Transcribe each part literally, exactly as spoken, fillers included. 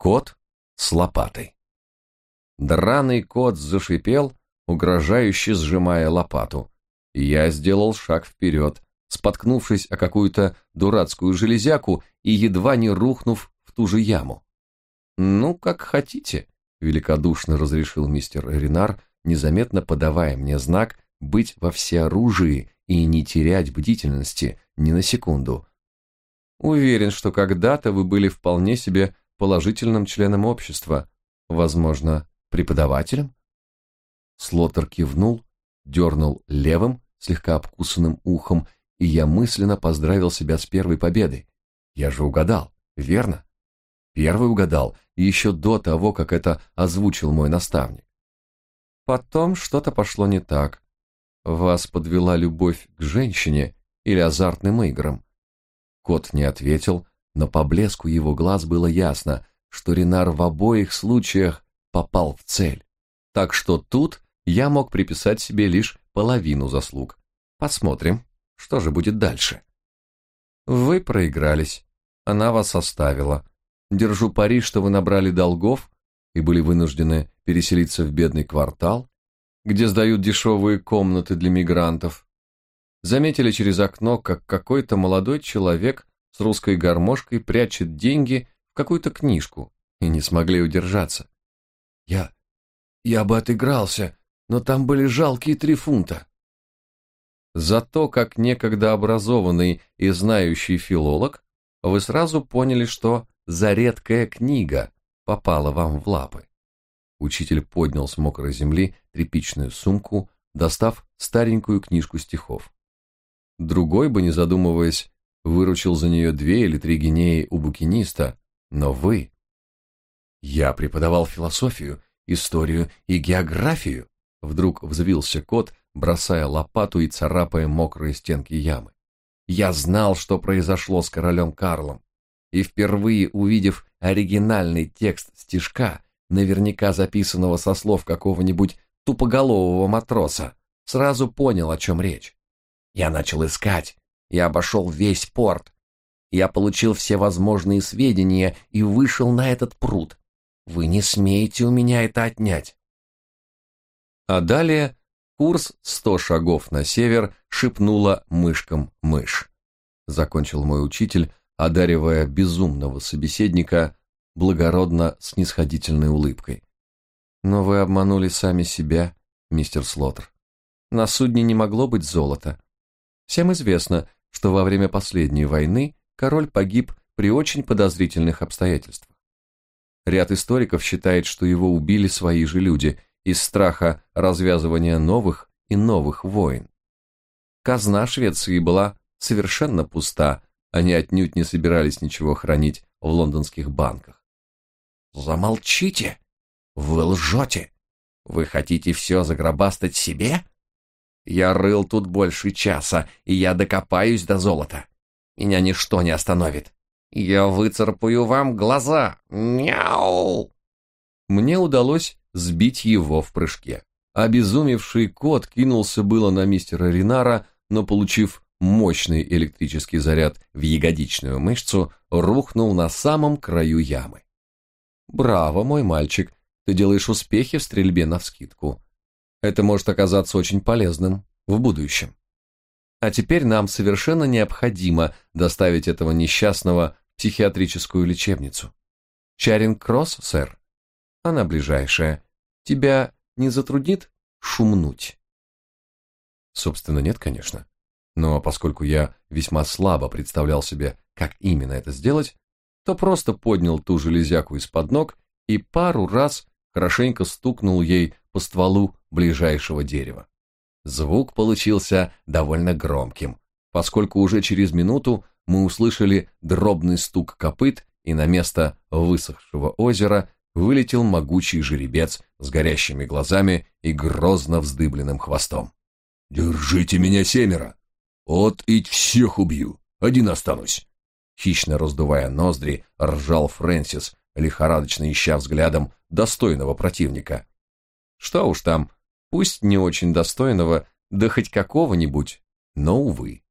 Кот с лопатой. Драный кот зашипел, угрожающе сжимая лопату. Я сделал шаг вперед, споткнувшись о какую-то дурацкую железяку и едва не рухнув в ту же яму. «Ну, как хотите», — великодушно разрешил мистер Ренар, незаметно подавая мне знак быть во всеоружии и не терять бдительности ни на секунду. «Уверен, что когда-то вы были вполне себе положительным членом общества, возможно, преподавателем?» Слоттер кивнул, дернул левым, слегка обкусанным ухом, и я мысленно поздравил себя с первой победой. Я же угадал, верно? Первый угадал, еще до того, как это озвучил мой наставник. Потом что-то пошло не так. Вас подвела любовь к женщине или азартным играм? Кот не ответил, но по блеску его глаз было ясно, что Ренар в обоих случаях попал в цель. Так что тут я мог приписать себе лишь половину заслуг. Посмотрим, что же будет дальше. Вы проигрались. Она вас оставила. Держу пари, что вы набрали долгов и были вынуждены переселиться в бедный квартал, где сдают дешевые комнаты для мигрантов. Заметили через окно, как какой-то молодой человек с русской гармошкой прячет деньги в какую-то книжку, и не смогли удержаться. Я... я бы отыгрался, но там были жалкие три фунта. Зато, как некогда образованный и знающий филолог, вы сразу поняли, что за редкая книга попала вам в лапы. Учитель поднял с мокрой земли тряпичную сумку, достав старенькую книжку стихов. Другой бы, не задумываясь, выручил за нее две или три гинеи у букиниста, но вы... Я преподавал философию, историю и географию, вдруг взвился кот, бросая лопату и царапая мокрые стенки ямы. Я знал, что произошло с королем Карлом, и впервые увидев оригинальный текст стишка, наверняка записанного со слов какого-нибудь тупоголового матроса, сразу понял, о чем речь. Я начал искать, я обошел весь порт. Я получил все возможные сведения и вышел на этот пруд. Вы не смеете у меня это отнять. А далее курс сто шагов на север шепнула мышкам мышь. Закончил мой учитель, одаривая безумного собеседника благородно снисходительной улыбкой. Но вы обманули сами себя, мистер Слоттер. На судне не могло быть золота. Всем известно, что во время последней войны король погиб при очень подозрительных обстоятельствах. Ряд историков считает, что его убили свои же люди из страха развязывания новых и новых войн. Казна Швеции была совершенно пуста, они отнюдь не собирались ничего хранить в лондонских банках. Замолчите! Вы лжете! Вы хотите все загробастать себе? Я рыл тут больше часа, и я докопаюсь до золота. Меня ничто не остановит. Я выцарапаю вам глаза. Мяу! Мне удалось сбить его в прыжке. Обезумевший кот кинулся было на мистера Ренара, но, получив мощный электрический заряд в ягодичную мышцу, рухнул на самом краю ямы. Браво, мой мальчик, ты делаешь успехи в стрельбе навскидку. Это может оказаться очень полезным в будущем. А теперь нам совершенно необходимо доставить этого несчастного в психиатрическую лечебницу. Чаринг-Кросс, сэр? Она ближайшая. Тебя не затруднит шумнуть? Собственно, нет, конечно. Но поскольку я весьма слабо представлял себе, как именно это сделать, то просто поднял ту железяку из-под ног и пару раз хорошенько стукнул ей по стволу ближайшего дерева. Звук получился довольно громким, поскольку уже через минуту мы услышали дробный стук копыт, и на место высохшего озера вылетел могучий жеребец с горящими глазами и грозно вздыбленным хвостом. «Держите меня, семеро! От ить всех убью, один останусь!» Хищно раздувая ноздри, ржал Фрэнсис, лихорадочно ища взглядом достойного противника. Что уж там, пусть не очень достойного, да хоть какого-нибудь, но, увы.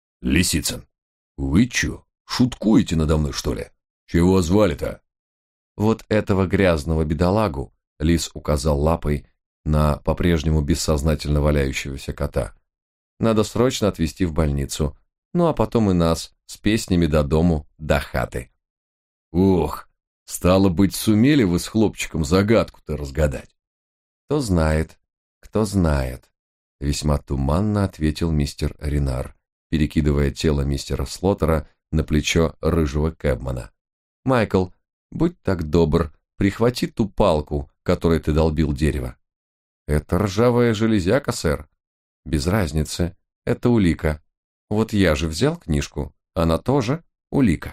«Лисицын, вы чё, шуткуете надо мной, что ли? Чего звали-то?» Вот этого грязного бедолагу, лис указал лапой на по-прежнему бессознательно валяющегося кота. Надо срочно отвезти в больницу, ну а потом и нас с песнями до дому, до хаты. Ох, стало быть, сумели вы с хлопчиком загадку-то разгадать. Кто знает, кто знает, весьма туманно ответил мистер Ренар, перекидывая тело мистера Слоттера на плечо рыжего кэбмана. Майкл, будь так добр, прихвати ту палку, которой ты долбил дерево. Это ржавая железяка, сэр. Без разницы, это улика. Вот я же взял книжку, она тоже улика.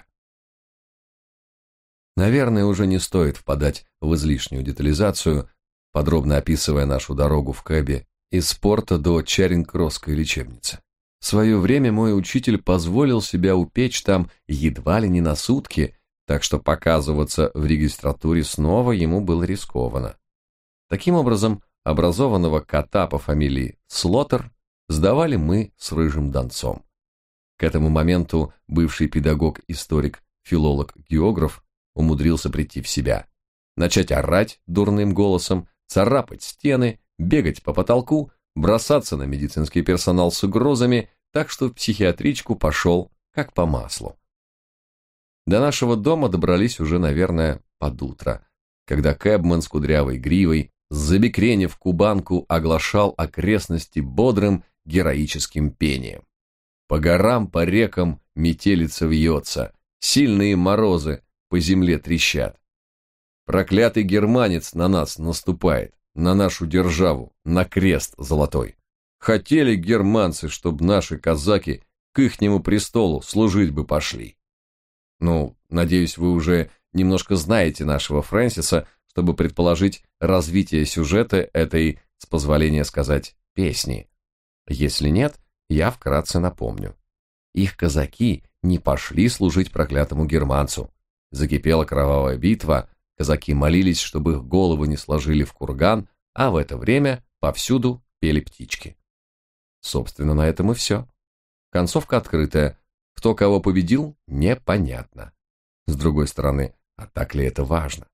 Наверное, уже не стоит впадать в излишнюю детализацию, подробно описывая нашу дорогу в кэбе из порта до Чаринг-Кросской лечебницы. В свое время мой учитель позволил себя упечь там едва ли не на сутки, так что показываться в регистратуре снова ему было рискованно. Таким образом, образованного кота по фамилии Слоттер сдавали мы с рыжим донцом. К этому моменту бывший педагог-историк, филолог-географ умудрился прийти в себя, начать орать дурным голосом, царапать стены, бегать по потолку, бросаться на медицинский персонал с угрозами, так что в психиатричку пошел как по маслу. До нашего дома добрались уже, наверное, под утро, когда кэбман с кудрявой гривой, забекренив кубанку, оглашал окрестности бодрым героическим пением. По горам, по рекам метелица вьется, сильные морозы по земле трещат. Проклятый германец на нас наступает, на нашу державу, на крест золотой. Хотели германцы, чтобы наши казаки к ихнему престолу служить бы пошли. Ну, надеюсь, вы уже немножко знаете нашего Фрэнсиса, чтобы предположить развитие сюжета этой, с позволения сказать, песни. Если нет, я вкратце напомню. Их казаки не пошли служить проклятому германцу. Закипела кровавая битва, казаки молились, чтобы их головы не сложили в курган, а в это время повсюду пели птички. Собственно, на этом и все. Концовка открытая. Кто кого победил, непонятно. С другой стороны, а так ли это важно?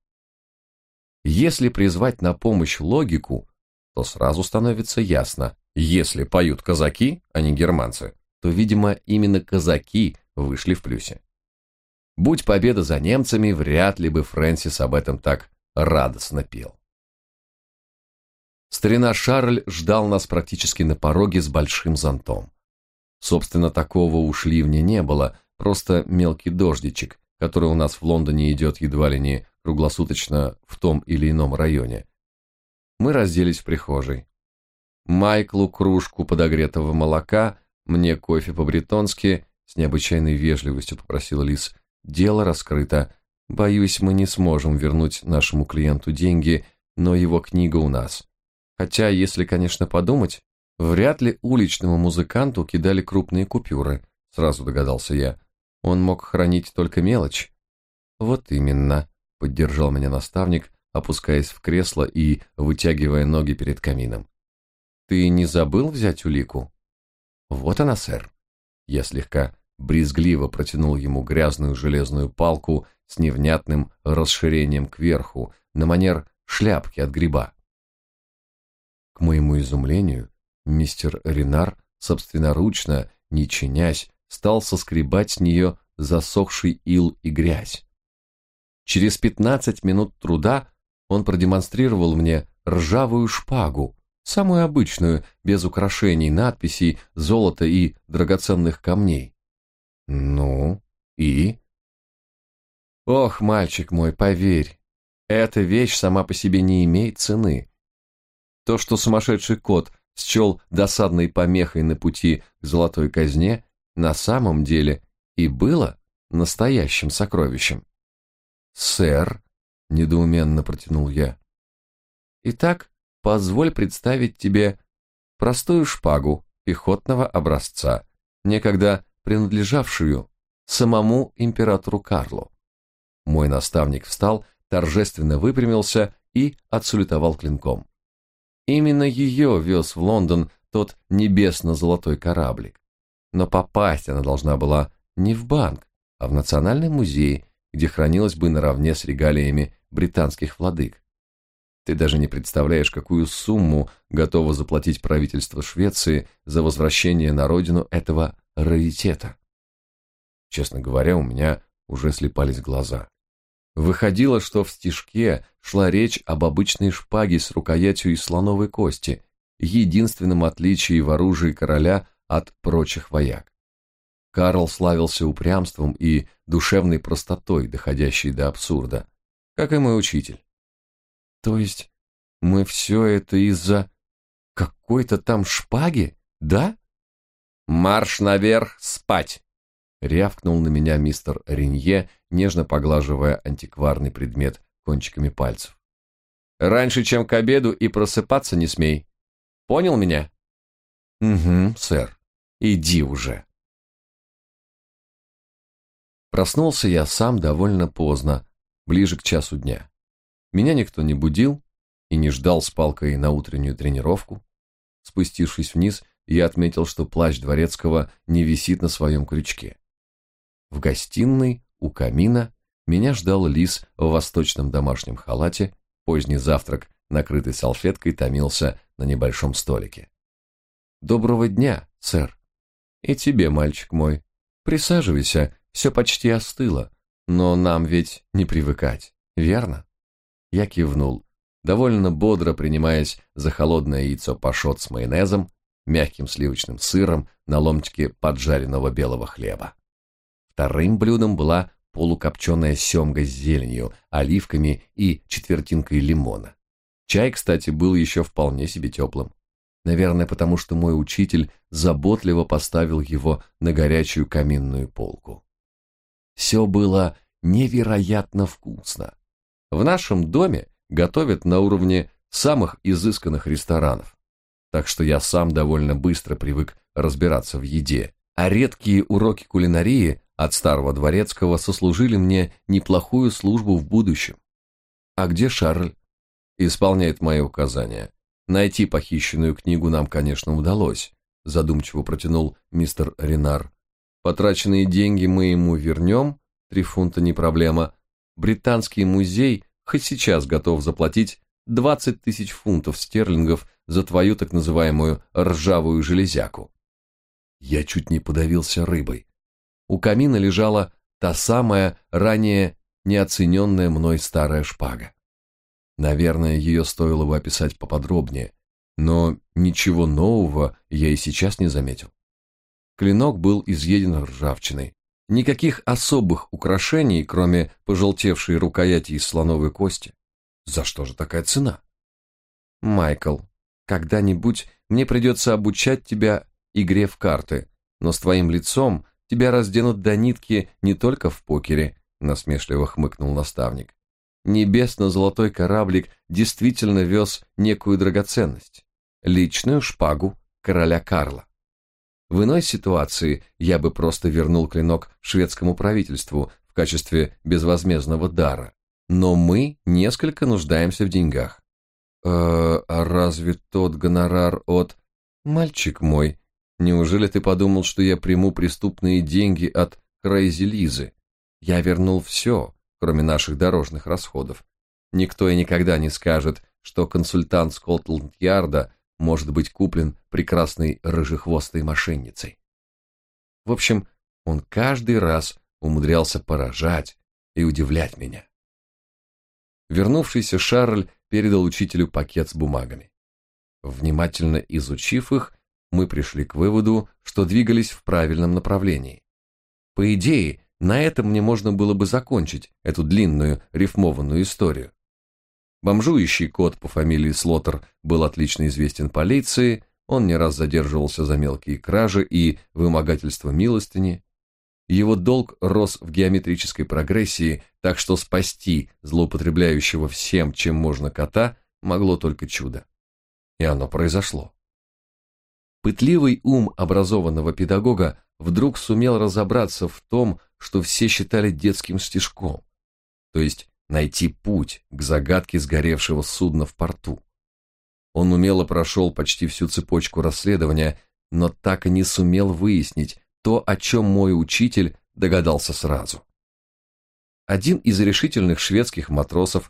Если призвать на помощь логику, то сразу становится ясно, если поют казаки, а не германцы, то, видимо, именно казаки вышли в плюсе. Будь победа за немцами, вряд ли бы Фрэнсис об этом так радостно пел. Старина Шарль ждал нас практически на пороге с большим зонтом. Собственно, такого уж ливня не было, просто мелкий дождичек, который у нас в Лондоне идет едва ли не круглосуточно в том или ином районе. Мы разделись в прихожей. Майклу кружку подогретого молока, мне кофе по-бретонски, с необычайной вежливостью попросил Лис. Дело раскрыто. Боюсь, мы не сможем вернуть нашему клиенту деньги, но его книга у нас. Хотя, если, конечно, подумать, вряд ли уличному музыканту кидали крупные купюры, сразу догадался я. Он мог хранить только мелочь. Вот именно, поддержал меня наставник, опускаясь в кресло и вытягивая ноги перед камином. Ты не забыл взять улику? Вот она, сэр. Я слегка брезгливо протянул ему грязную железную палку с невнятным расширением кверху, на манер шляпки от гриба. К моему изумлению, мистер Ренар собственноручно, не чинясь, стал соскребать с нее засохший ил и грязь. Через пятнадцать минут труда он продемонстрировал мне ржавую шпагу, самую обычную, без украшений, надписей, золота и драгоценных камней. Ну, и? Ох, мальчик мой, поверь, эта вещь сама по себе не имеет цены. То, что сумасшедший кот счел досадной помехой на пути к золотой казне, на самом деле и было настоящим сокровищем. «Сэр», — недоуменно протянул я. «Итак, позволь представить тебе простую шпагу пехотного образца, некогда принадлежавшую самому императору Карлу». Мой наставник встал, торжественно выпрямился и отсалютовал клинком. Именно ее вез в Лондон тот небесно-золотой кораблик. Но попасть она должна была не в банк, а в Национальный музей, где хранилась бы наравне с регалиями британских владык. Ты даже не представляешь, какую сумму готово заплатить правительство Швеции за возвращение на родину этого раритета. Честно говоря, у меня уже слипались глаза. Выходило, что в стишке шла речь об обычной шпаге с рукоятью из слоновой кости, единственном отличии в оружии короля от прочих вояк. Карл славился упрямством и душевной простотой, доходящей до абсурда, как и мой учитель. То есть мы все это из-за какой-то там шпаги, да? Марш наверх спать! Рявкнул на меня мистер Ренье, нежно поглаживая антикварный предмет кончиками пальцев. Раньше, чем к обеду, и просыпаться не смей. Понял меня? Угу, сэр. Иди уже. Проснулся я сам довольно поздно, ближе к часу дня. Меня никто не будил и не ждал с палкой на утреннюю тренировку. Спустившись вниз, я отметил, что плащ дворецкого не висит на своем крючке. В гостиной у камина меня ждал лис в восточном домашнем халате, поздний завтрак, накрытый салфеткой, томился на небольшом столике. «Доброго дня, сэр!» «И тебе, мальчик мой. Присаживайся, все почти остыло, но нам ведь не привыкать, верно?» Я кивнул, довольно бодро принимаясь за холодное яйцо пашот с майонезом, мягким сливочным сыром на ломтике поджаренного белого хлеба. Вторым блюдом была полукопченая семга с зеленью, оливками и четвертинкой лимона. Чай, кстати, был еще вполне себе теплым. Наверное, потому что мой учитель заботливо поставил его на горячую каминную полку. Все было невероятно вкусно. В нашем доме готовят на уровне самых изысканных ресторанов, так что я сам довольно быстро привык разбираться в еде, а редкие уроки кулинарии от старого дворецкого сослужили мне неплохую службу в будущем. А где Шарль? Исполняет мои указания. Найти похищенную книгу нам, конечно, удалось, задумчиво протянул мистер Ренар. Потраченные деньги мы ему вернем, три фунта не проблема. Британский музей хоть сейчас готов заплатить двадцать тысяч фунтов стерлингов за твою так называемую ржавую железяку. Я чуть не подавился рыбой. У камина лежала та самая ранее неоцененная мной старая шпага. Наверное, ее стоило бы описать поподробнее, но ничего нового я и сейчас не заметил. Клинок был изъеден ржавчиной. Никаких особых украшений, кроме пожелтевшей рукояти из слоновой кости. За что же такая цена? Майкл, когда-нибудь мне придется обучать тебя игре в карты, но с твоим лицом тебя разденут до нитки не только в покере, насмешливо хмыкнул наставник. Небесно-золотой кораблик действительно вез некую драгоценность, личную шпагу короля Карла. В иной ситуации я бы просто вернул клинок шведскому правительству в качестве безвозмездного дара, но мы несколько нуждаемся в деньгах. Э, а разве тот гонорар от... Мальчик мой, неужели ты подумал, что я приму преступные деньги от Крейзи Лизы? Я вернул все, кроме наших дорожных расходов. Никто и никогда не скажет, что консультант Скотланд-Ярда может быть куплен прекрасной рыжехвостой мошенницей. В общем, он каждый раз умудрялся поражать и удивлять меня. Вернувшийся Шарль передал учителю пакет с бумагами. Внимательно изучив их, мы пришли к выводу, что двигались в правильном направлении. По идее, на этом мне можно было бы закончить эту длинную рифмованную историю. Бомжующий кот по фамилии Слоттер был отлично известен полиции, он не раз задерживался за мелкие кражи и вымогательство милостыни. Его долг рос в геометрической прогрессии, так что спасти злоупотребляющего всем, чем можно кота, могло только чудо. И оно произошло. Пытливый ум образованного педагога вдруг сумел разобраться в том, что все считали детским стишком, то есть найти путь к загадке сгоревшего судна в порту. Он умело прошел почти всю цепочку расследования, но так и не сумел выяснить то, о чем мой учитель догадался сразу. Один из решительных шведских матросов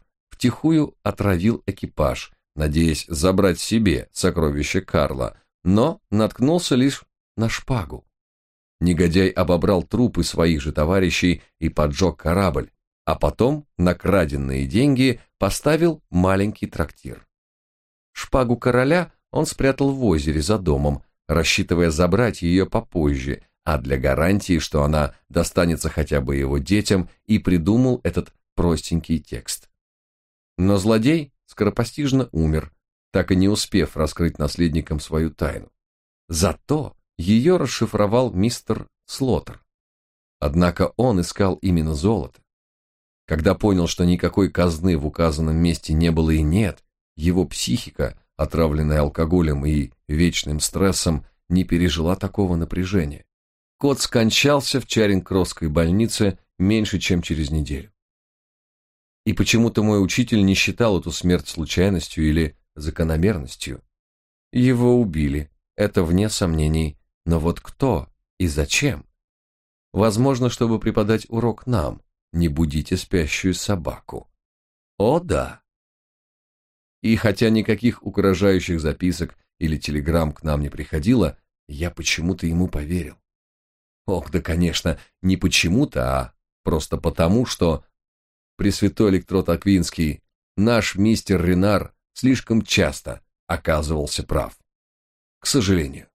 втихую отравил экипаж, надеясь забрать себе сокровище Карла, но наткнулся лишь на шпагу. Негодяй обобрал трупы своих же товарищей и поджег корабль, а потом на краденные деньги поставил маленький трактир. Шпагу короля он спрятал в озере за домом, рассчитывая забрать ее попозже, а для гарантии, что она достанется хотя бы его детям, и придумал этот простенький текст. Но злодей скоропостижно умер, так и не успев раскрыть наследникам свою тайну. Зато ее расшифровал мистер Слоттер. Однако он искал именно золото. Когда понял, что никакой казны в указанном месте не было и нет, его психика, отравленная алкоголем и вечным стрессом, не пережила такого напряжения. Кот скончался в Чаринг-Кроссской больнице меньше, чем через неделю. И почему-то мой учитель не считал эту смерть случайностью или закономерностью. Его убили, это вне сомнений, но вот кто и зачем? Возможно, чтобы преподать урок нам: не будите спящую собаку. О да! И хотя никаких угрожающих записок или телеграмм к нам не приходило, я почему-то ему поверил. Ох, да, конечно, не почему-то, а просто потому, что Пресвятой Электрот Аквинский, наш мистер Ренар, слишком часто оказывался прав. К сожалению.